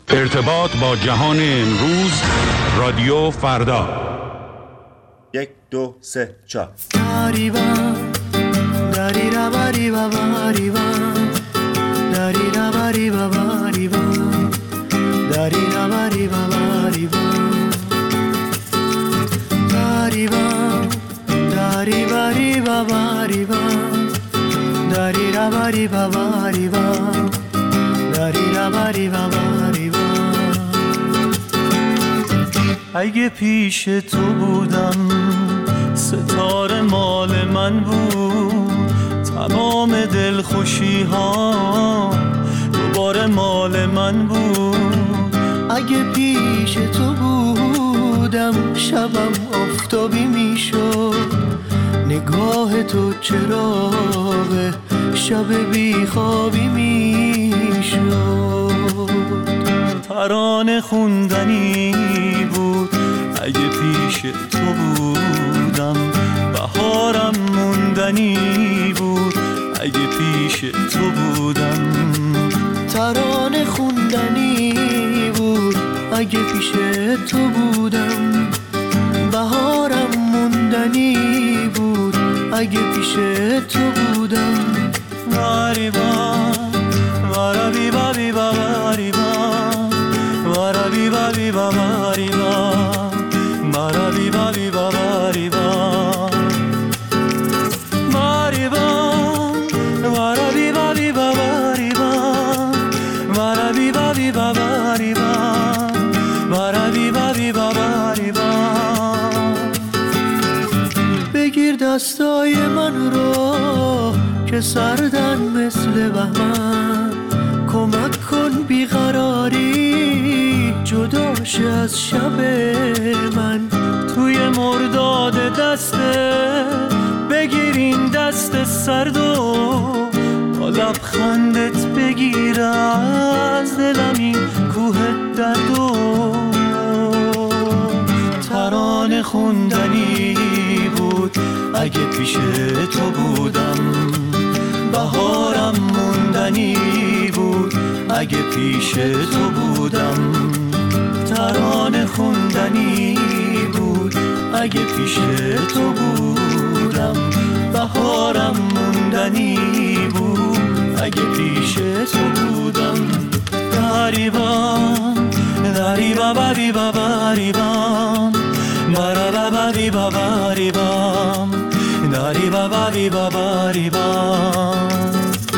ارتباط با جهان امروز، رادیو فردا. 1 2 3 4 اگه پیش تو بودم ستاره مال من بود، تمام دلخوشی ها دوباره مال من بود. اگه پیش تو بودم شبم آفتابی میشد، نگاه تو چراغ شب بیخوابی میشد. ترانه خوندنی بود اگه پیش تو بودم، بهارم موندنی بود اگه پیش تو بودم. ترانه خوندنی بود اگه پیش تو بودم، بهارم موندنی بود اگه پیش تو بودم. واریبا وارابی بابی واریبا وارابی بابی واریبا وارابی بابی واریبا واریبا وارابی بابی واریبا وارابی بابی واریبا وارابی بابی واریبا. بگیر دستای من رو که سردن مثل بهمن، کمک کن بیقراری جداش از شب من. توی مرداد دسته بگیر این دست سرد و با لبخندت بگیر از دلم این کوه درد و ترانه خوندنی بود اگه پیش تو بودم، بهارم موندنی بود اگه پیش تو بودم. ترانه خوندنی بود اگه پیش تو بودم، بهارم موندنی بود اگه پیش تو بودم. داریبان داریبا بابی باباریبان مرا بابی باباریبان داریبا بابی باباریبان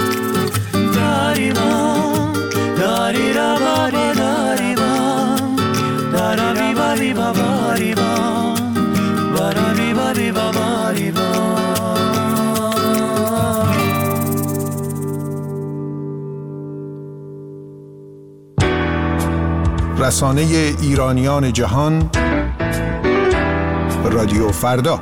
داریبان داری را باری داریبان دارابی بابی باباریبان بارابی بابی باباریبان. رسانه ایرانیان جهان، رادیو فردا.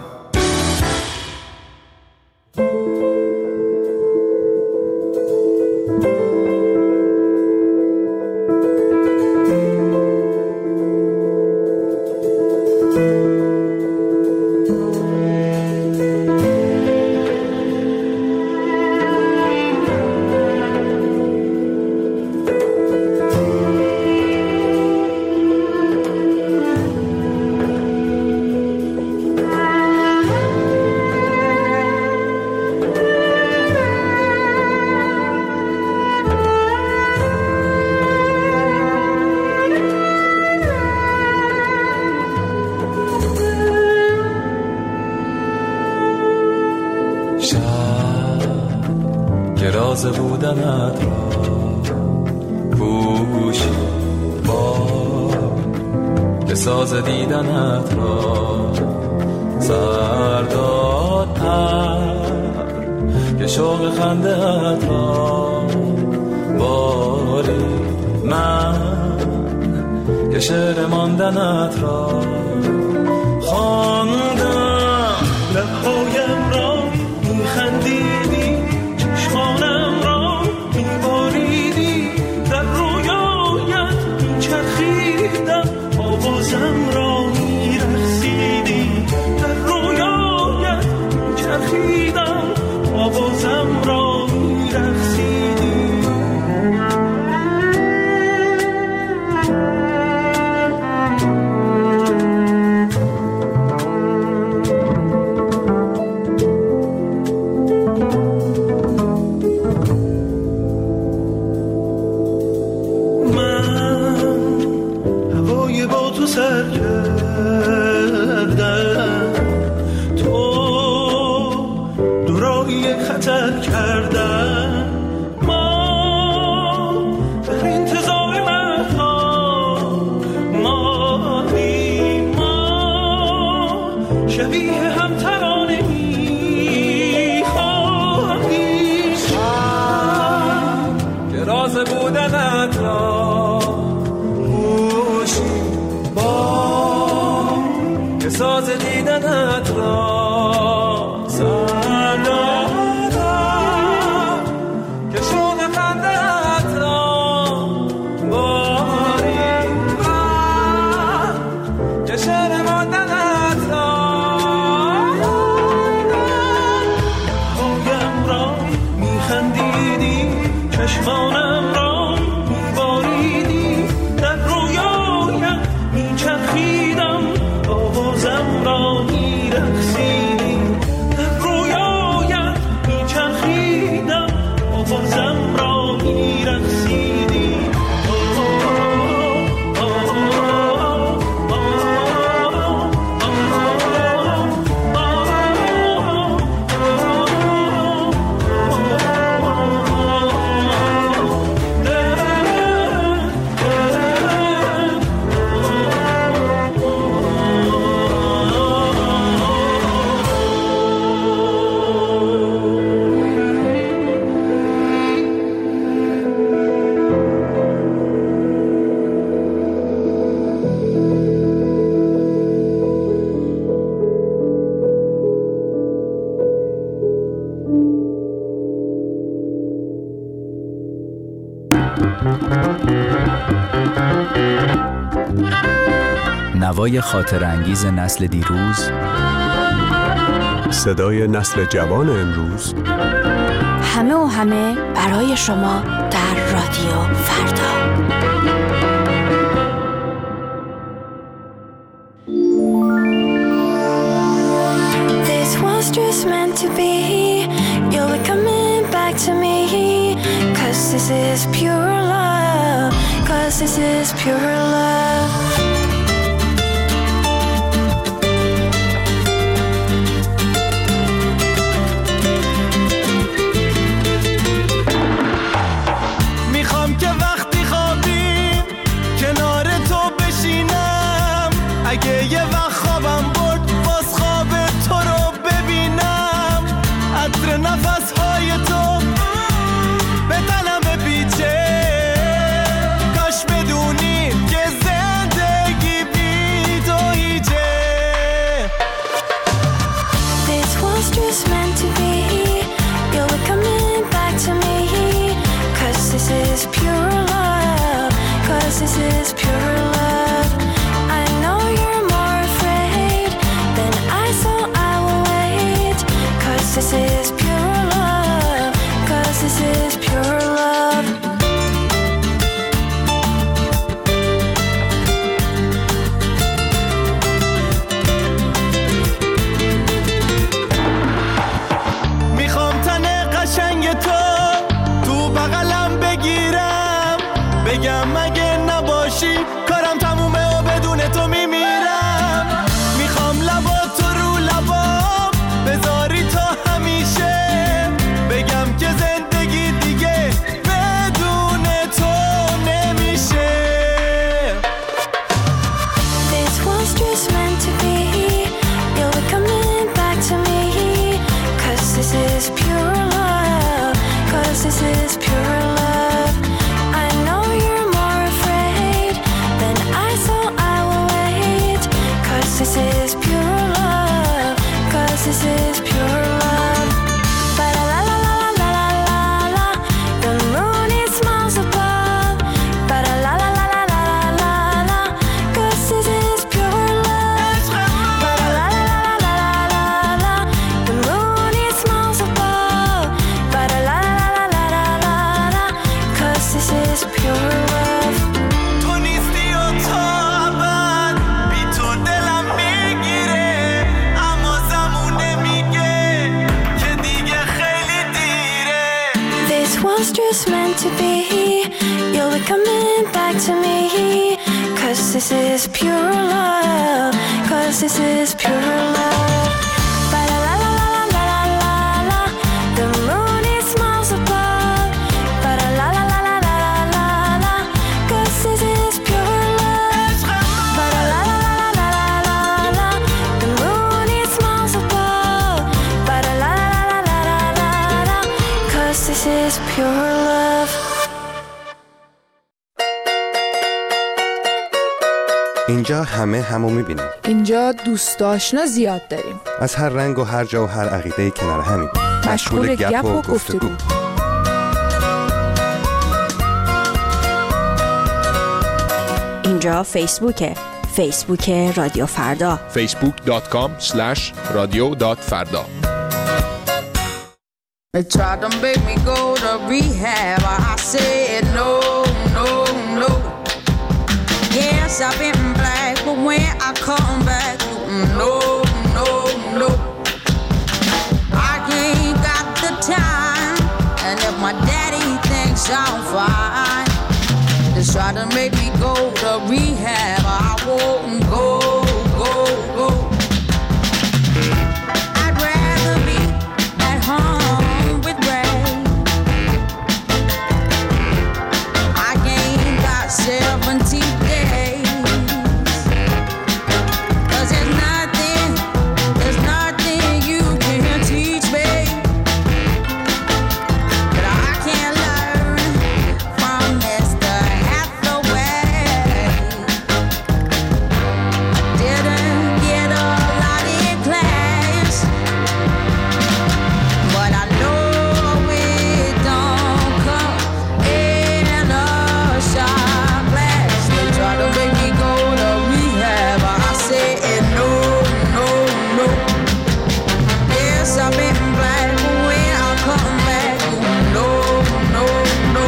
راز بودنت را پوشی با که ساز دیدنت را سرداد پر که شوق خنده‌ات را باری من که شعر ماندنت را خواندم. لبهایم را میخندیدی، چشمانم را میباریدی، در رویایت میچرخیدم، آوازم را میرقصیدی، در رویایت میچرخیدم، آوازم را میرقصیدی. خطر کردن، تو دورای خطر کردن. ما در انتظار مردها ماندیم، ما شبیه هم ترانه میخواهیم که راز بودنت را گوشی با که ساز دیدنت را سر دادم، که شون خنده‌ات را باریم من، که شعر ماندنت را پایم را میخندیدی، چشمانم را میباریدی، در رویایم میچرخیدم، آوازم را میرقصیدی، در رویایم میچرخیدم، آوازم را میرقصیدی. نوای خاطرانگیز نسل دیروز، صدای نسل جوان امروز، همه و همه برای شما در رادیو فردا. This was just meant to be. You'll be coming back to me. 'Cause this is pure love. 'Cause this is pure love. میخوام که وقتی خوابیم کنار تو بشینم، اگه یه وقت خوابم برد باز خواب تو رو ببینم، عطر نفسهای تو به تنم بپیچه، کاش بدونی که زندگی بی تو هیچه. This was just meant to be. You'll be coming back to me. 'Cause this is pure love. 'Cause this is pure love. I know you're more afraid than I, so I will wait. 'Cause this is pure love. 'Cause this is pure love. میخوام تن قشنگ تو بغلم بگیرم، بگم اگه نباشی کارم تمومه و بدون تو میمیرم. میخوام لبات رو لبام بذاری تا همیشه، بگم که زندگی دیگه بدون تو نمیشه. This was just meant to be. You'll be coming back to me. 'Cause this is pure love. 'Cause this is pure love. I know you're more afraid than I, so I will wait. 'Cause this is pure love. 'Cause this is pure love. Ba la la la la la la la. The moon it smiles above. Ba la la la la la la la. 'Cause this is pure love. Ba la la la la la la. The moon it smiles above. Ba la la la la la. 'Cause this is pure love. تو نیستی و تابن بی تو دلم میگیره، اما زمونه میگه که دیگه خیلی دیره. This was just meant to be. You'll be coming back to me. 'Cause this is pure love. 'Cause this is pure love. Ba la la la la la la la. The moon it smiles above. Ba la la la la la la la. 'Cause this is pure love. Ba la la la la la la. The moon it smiles above. Ba la la la la la. 'Cause this is pure love. اینجا همو میبینیم. اینجا دوست آشنا زیاد داریم. از هر رنگ و هر جا و هر عقیده کنار همیم. مشغول گپ و گفتگو. اینجا فیسبوکه. فیسبوک رادیو فردا. facebook.com/radio.farda. They tried to make me go to rehab. I said no, no, no. Yes, I've been black, but when I come back, no, no, no. I ain't got the time, and if my daddy thinks I'm fine, they try to make me go to rehab. I won't go, go, go. I'd rather be at home with Ray. I ain't got 17 days. 'Cause there's nothing you can teach me that I can't learn from Mr. Hathaway. Didn't get a lot in class, but I know it don't come in a shot glass. They try to make me go to rehab. I said no, no, no. Yes, I've been black, but when I come back, no, no, no.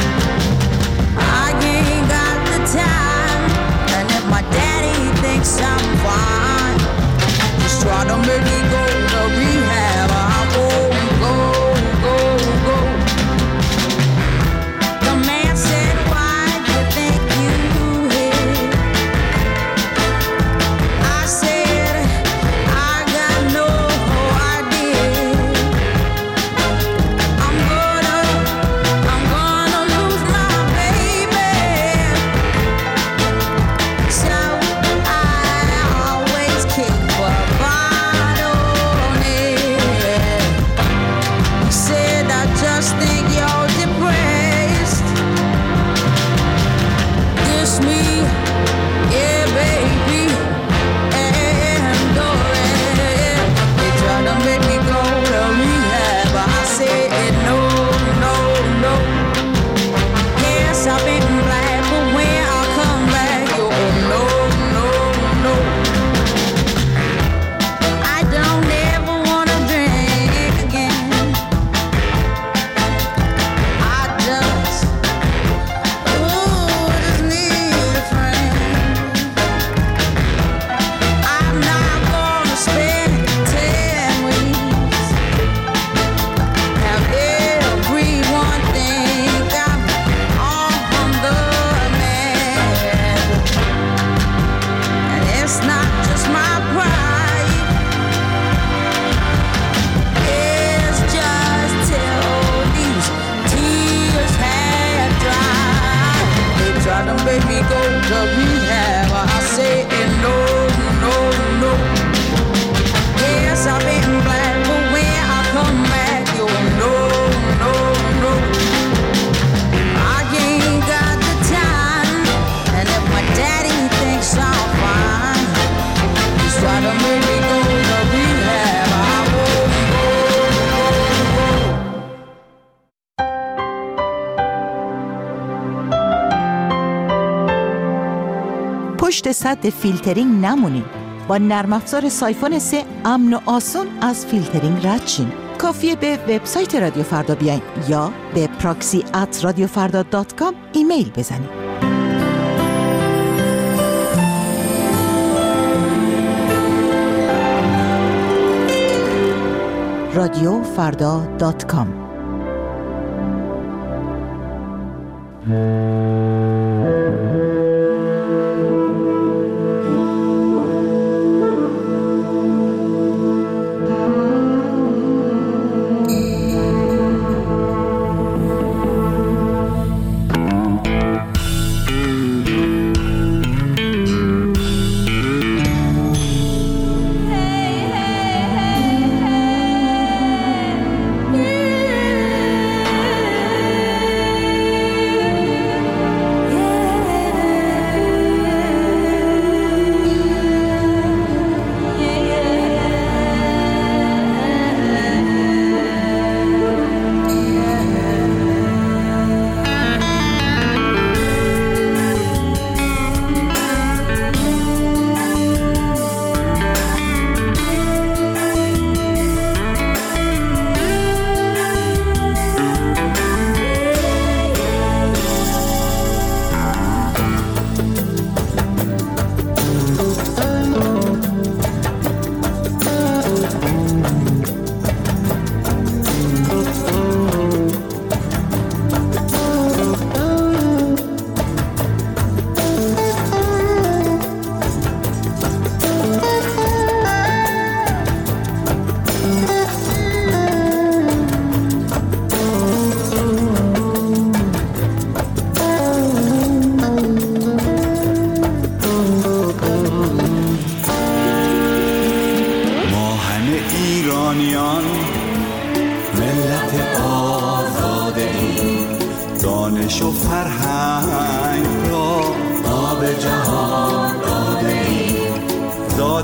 I ain't got the time, and if my daddy thinks I'm fine, just try to make me go to rehab. I won't go, go, go. The man said, why do you think you hit? I said, I got no idea. I'm gonna lose my baby. So I always keep a bottle on it. He said, I just think you're depressed. This me, yeah, baby, and go ahead. They try to make me go to rehab. I said no, no, no. Yes, I've been black, but when I come back, you're no, no, no. I don't ever wanna drink again. I just need a friend. I'm not gonna spend 10 weeks. Have everyone think I'm on the man. And it's not just my pride. It's just till these tears have dried. They try to make me go to rehab. I say no, no, no. Yes, I've been black, but when I come back, you're no, no, no. I ain't got the time, and if my daddy thinks I'm fine, he's trying to make me go to rehab. I won't go, go, go. پشت سد فیلترینگ نمونین. با نرم افزار سایفون 3 امن و آسون از فیلترینگ رد شین. کافیه به وبسایت رادیو فردا بیاین یا به proxy@radiofarda.com ایمیل بزنید. radiofarda.com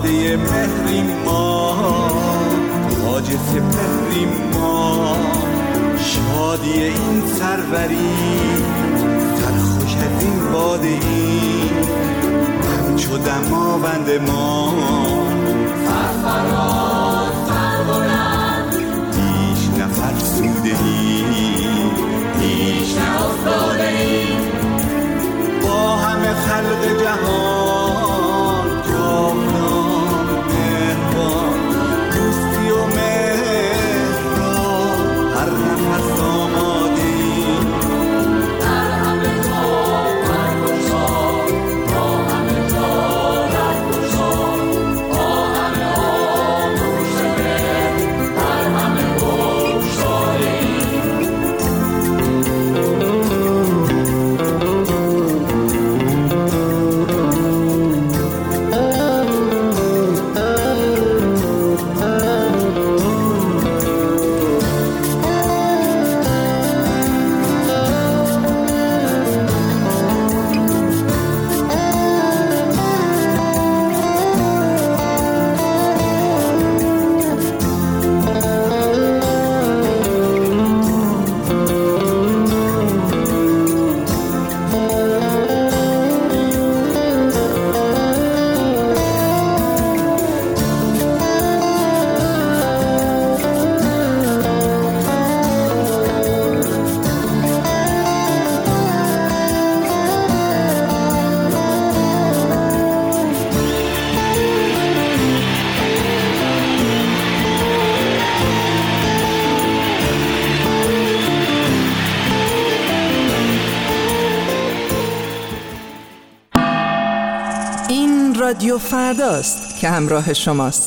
باده مهریم ما، تاج سپهریم ما، شادی این سروری سرخوش از این باده ای، همچو دماوند ما سرفراز سربلند، هیچ نفرسوده ای، هیچ نافتاده ای، با همه خلق جهان جاودان مهربان، دوستی و مهر را هر نفس آماده ای، در همه جا برگشا، با همه جا رهگشا، با همه آغوش مهر در همه بگشاده ای. رادیو فرداست که همراه شماست.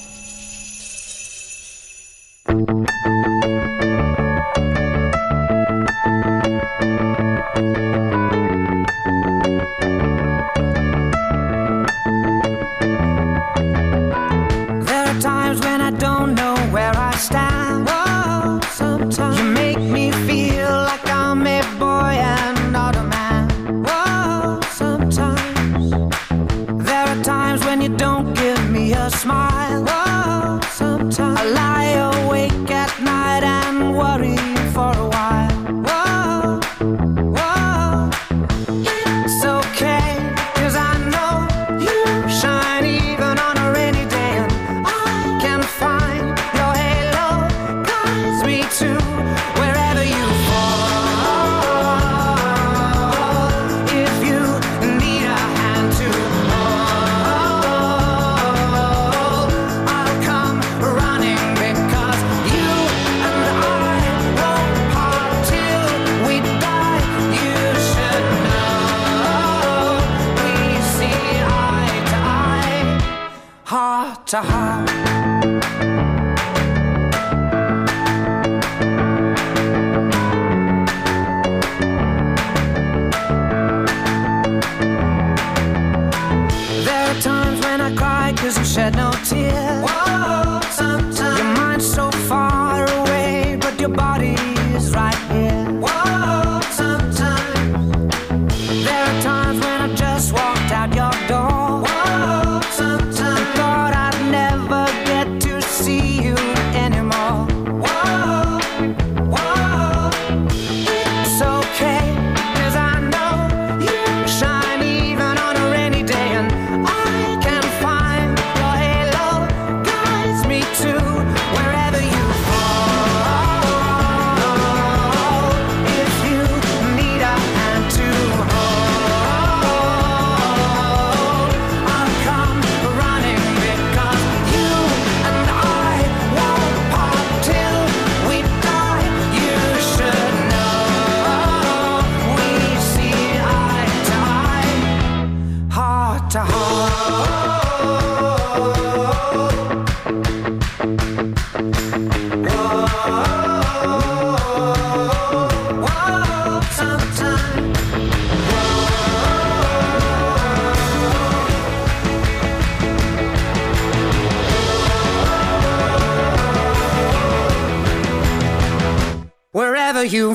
Wherever you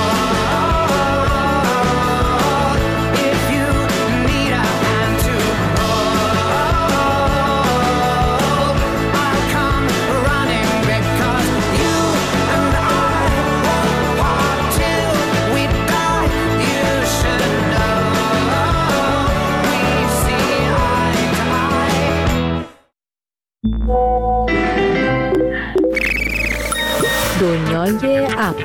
fall, if you need a hand to hold, اپ.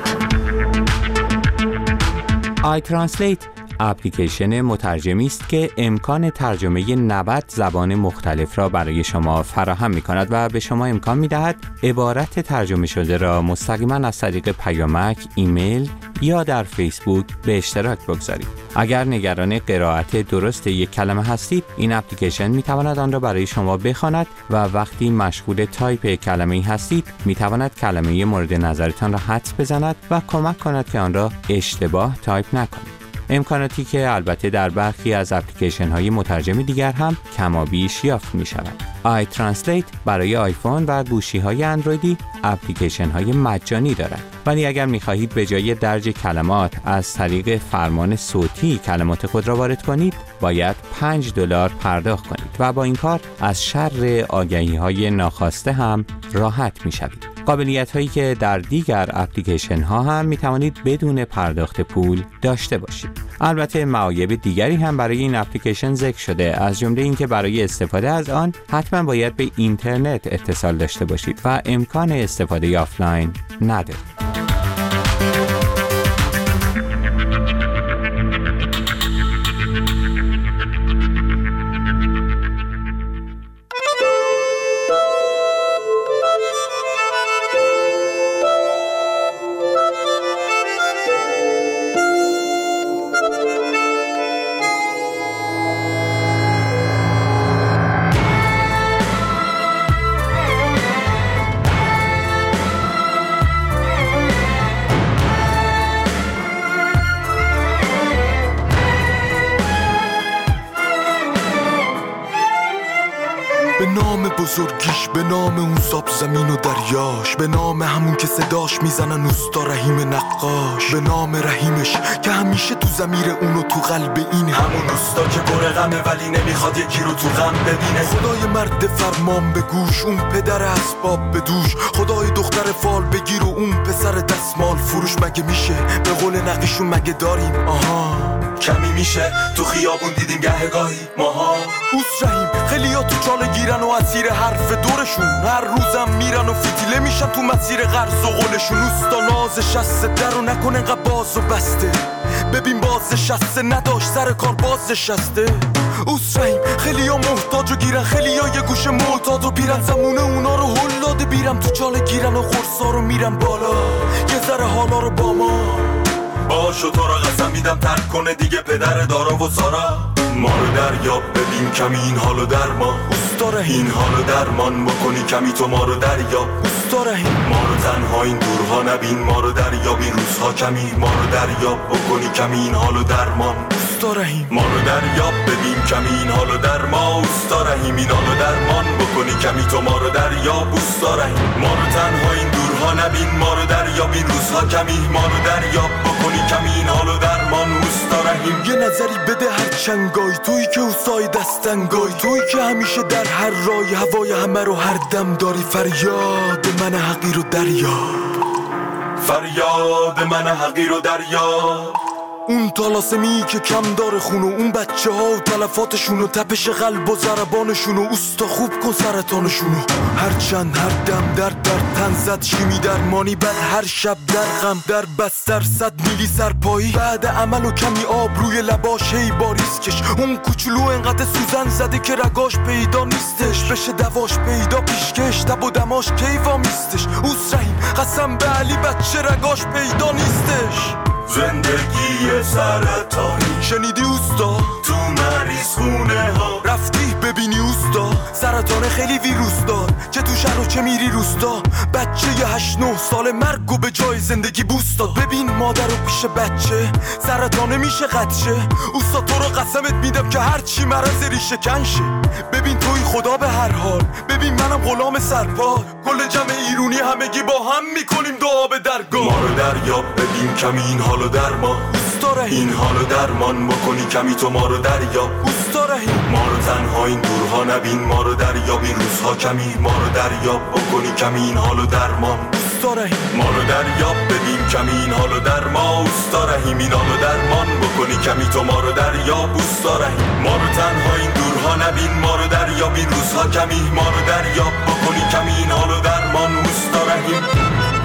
آی ترنسلیت اپلیکیشن مترجمی است که امکان ترجمه 90 زبان مختلف را برای شما فراهم می‌کند و به شما امکان می‌دهد عبارت ترجمه شده را مستقیما از طریق پیامک، ایمیل یا در فیسبوک به اشتراک بگذارید. اگر نگران قرائت درست یک کلمه هستید، این اپلیکیشن می‌تواند آن را برای شما بخواند و وقتی مشغول تایپ کلمه‌ای هستید، می‌تواند کلمه مورد نظرتان را حدس بزند و کمک کند که آن را اشتباه تایپ نکنید. امکاناتی که البته در برخی از اپلیکیشن‌های مترجم دیگر هم کمابیش یافت می‌شود. آی ترنسلیت برای آیفون و گوشی‌های اندرویدی اپلیکیشن‌های مجانی دارد. ولی اگر می‌خواهید به جای درج کلمات از طریق فرمان صوتی کلمات خود را وارد کنید، باید $5 پرداخت کنید و با این کار از شر آگهی‌های ناخواسته هم راحت می‌شوید. قابلیت‌هایی که در دیگر اپلیکیشن‌ها هم می‌توانید بدون پرداخت پول داشته باشید. البته معایب دیگری هم برای این اپلیکیشن ذکر شده، از جمله اینکه برای استفاده از آن حتما باید به اینترنت اتصال داشته باشید و امکان استفاده آفلاین ندارید. به نام بزرگیش، به نام اون ساب زمین و دریاش، به نام همون که صداش میزنن اوستا رحیم نقاش، به نام رحیمش که همیشه تو ضمیر اونو تو قلب این همون اوستا که پر غمه ولی نمیخواد یکی رو تو غم ببینه. خدای مرد فرمان به گوش، اون پدر اسباب به دوش، خدای دختر فال بگیر و اون پسر دستمال فروش. مگه میشه به قول نقیشون مگه داریم آها کمی میشه تو خیابون دیدیم گهگاهی ماها. اوس رحیم خیلیا تو چاله گیرن و اسیر حرف دورشون، هر روزم میرن و فتیله میشن تو مسیر قرض و قولشون. اوستا نازش از در و نکن انقدر باز و بسته، ببین باز شسته نداشت سر کار باز شسته. اوس رحیم خیلیا محتاج و گیرن، خیلیا یه گوشه معتاد و پیرن، زمونه اونا رو هل داده بیرم تو چاله گیرن و خورسا رو میرن بالا یه ذره حالا رو با ما باشو. تو را قسم میدم ترک کنه دیگه پدر دارا و سارا. ما رو دریاب ببین کمی این حالو در ما اوستا رحیم، این حالو درمان بکنی کمی تو ما رو دریاب اوستا رحیم. ما رو تنها این دورها نبین، ما رو دریاب این روزها کمی، ما رو دریاب بکنی کمی این حالو درمان اوستا رحیم. ما رو دریاب ببین کمی این حالو در ما اوستا رحیم، این حالو درمان بکنی کمی تو ما رو دریاب اوستا رحیم. ما رو تنها این دورها نبین، ما رو دریاب این روزها کمی، ما رو دریاب بکنی کمی این حالو درمان اوستا رحیم. یه نظری بده هر چنگای تویی که اوسای دستنگای، تویی که همیشه در هر رای هوای همه رو هر دم داری. فریاد من حقیر و دریاب، فریاد من حقیر و دریاب. اون طلاسمی که کم داره خونو، اون بچه ها و تلفاتشونو، تپش قلب و ضربانشونو، اوستا خوب کن سرطانشونو. هر چند هر دم در تن زد شیمی درمانی، بعد هر شب در غم در بستر 100 میلی سرپایی. بعد عمل و کمی آب روی لباش هی باریز کش، اون کوچولو انقدر سوزن زده که رگاش پیدا نیستش، بشه دواش پیدا پیشکش تب و دماش کیوا میستش. اوس رحیم قسم به علی بچه رگاش پیدا نیستش. زندگی سرطانی شنیدی اوستا؟ تو مریض خونه ها رفتی ببینی اوستا؟ سرطان خیلی ویروس دار، چه تو شهر و چه میری روستا. بچه 8-9 سال مرگ و به جای زندگی بوست داد. ببین مادر رو پیش بچه سرطانه میشه قدشه. اوستا تو رو قسمت میدم که هرچی مرض ریشه کنشه. ببین توی خدا به هر حال، ببین منم غلام سرپا. کل جمع ایرونی همگی با هم میکنیم دعا به درگاه. ما رو دریاب ببین کمی این حالو در ما اوستا رحیم، این حالو درمان بکنی کمی تو ما رو دریاب اوستا رحیم. ما رو تنها این دورها نبین، ما رو دریاب این روزها کمی، ما رو دریاب بکنی کمی این حالو درمان اوستا رحیم. ما رو دریاب ببین کمی این حالو در ما اوستا رحیم، این حالو درمان بکنی کمی تو ما رو دریاب اوستا رحیم. ما رو تنها این دورها نبین، ما رو دریاب این روزها کمی، ما رو دریاب بکنی کمی این حالو درمان اوستا رحیم.